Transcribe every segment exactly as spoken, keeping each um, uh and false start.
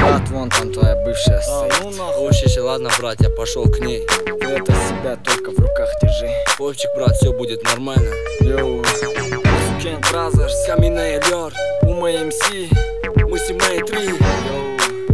Брат, вон там твоя бывшая стоит. А, ну нахуй. Вообще, ладно, брат, я пошел к ней. Ты это себя только в руках держи. Вовчик, брат, все будет нормально. Йоу, Сукен Бразерс, Каменная Лёр, Ума эм си, мы с мои три. йоу.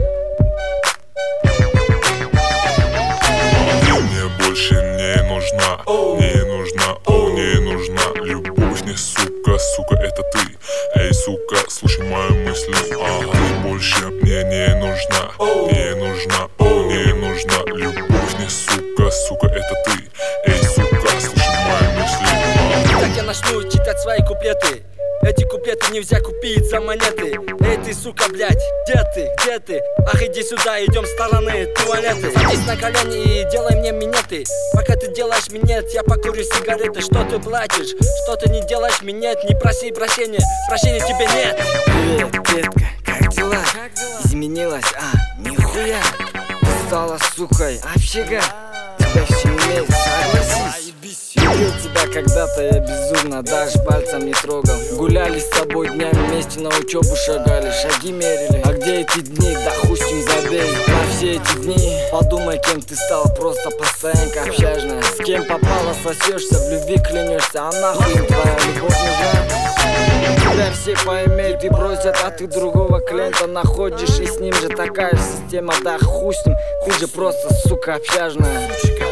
Ты мне больше не нужна, не нужна, о, не нужна любовь, не сука, сука, это ты. Эй, сука, слушай мои мысли. Ага, ты больше мне не нужна, не нужна, о, не нужна любовь, не сука, сука, это ты. Эй, сука, слушай мои мысли. Так я начну читать свои куплеты. Эти куплеты нельзя купить за монеты. Эй, ты, сука, блядь, где ты, где ты? Ах, иди сюда, идем в стороны туалеты. Садись на колени и делай мне минеты. Пока ты делаешь минет, я покурю сигареты. Что ты плачешь, что ты не делаешь минет? Не проси прощения, прощения тебе нет. Привет, детка, как дела? Изменилась, а, нихуя. Ты стала сукой, общага. Тебя все имеет, согласись. Любил тебя когда-то, я безумно, даже пальцем не трогал. Гуляли с тобой днями, вместе на учебу шагали, шаги мерили. А где эти дни, да хуй с ним забей. На все эти дни подумай, кем ты стала, просто постоянка общажная. С кем попала, сосешься, в любви клянешься, а нахуй им твоя любовь нужна? Тебя все поимеют и бросят, а ты другого клиента находишь, и с ним же такая же система, да хуй с ним. Ты же просто, сука, общажная.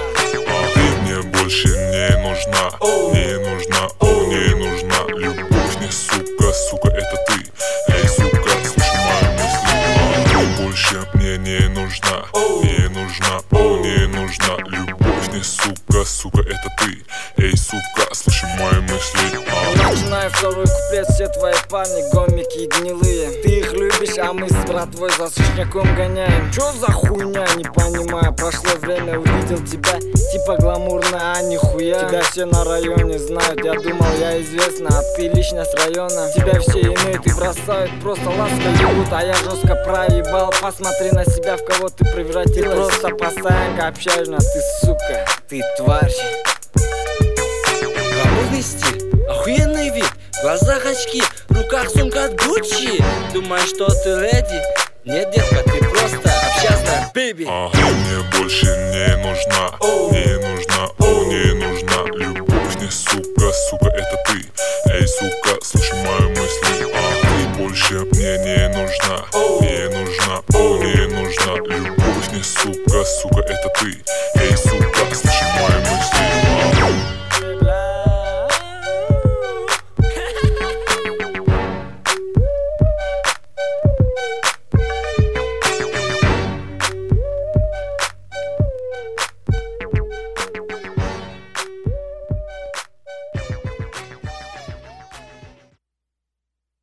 Ты мне больше не нужна, не нужна, о, не нужна любовь, не сука, сука, это ты. Эй, сука, слушай мои мысли. Ты больше мне не нужна, не нужна, о, не нужна любовь, не сука, сука, это ты. Эй, сука, слушай мои мысли. Начинаю второй куплет, все твои парни гомики и гнилые. Ты их любишь, а мы с братвой за сушняком гоняем. Чё за хуйня, не понимаю, прошло время, увидел тебя, типа гламурная, а нихуя. Тебя все на районе знают, я думал, я известна, а ты личность района. Тебя все имеют и бросают, просто ласко ебут, а я жестко проебал. Посмотри на себя, в кого ты превратилась. Просто постоянка общажная, ты сука, ты тварь. Гламурный стиль, охуенный вид, в глазах очки, в руках сумка от Гуччи. Думаешь, что ты леди? Нет, детка, ты просто общастая, бэйби. Ага, мне больше не нужна, не нужна, о, не нужна любовь, не сука, сука, это ты. Эй, сука, слушай мои мысли. А ты больше мне не нужна, не нужна, о, не нужна любовь, не сука, сука, это ты. Эй, сука.